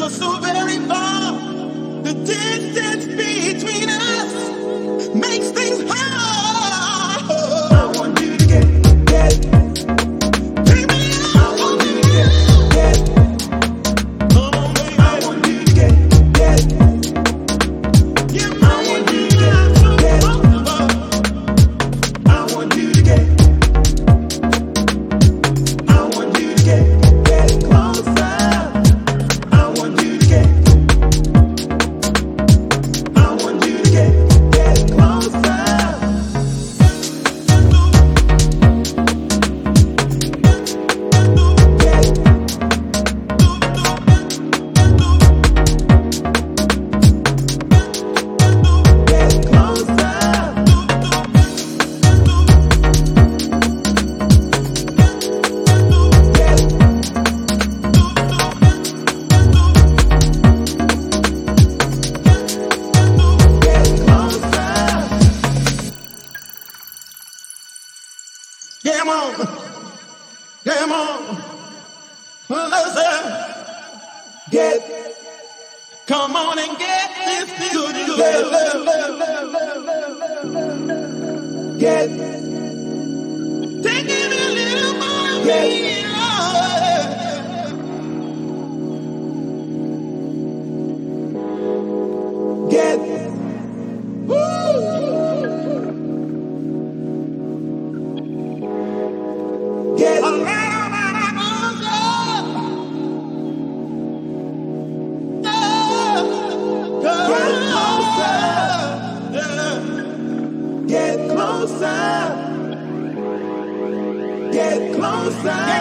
so very far. The distance between us makes things hard. I want you to get. Baby, I want you to get. Come on, baby. I want you to get. You might be not so comfortable. I want you to get. I want you to get closer. I want you to get. I want you to get closer. Get closer. Come on, come on, listen, come on and get this good. Take it a little more, baby. Get a little Get closer.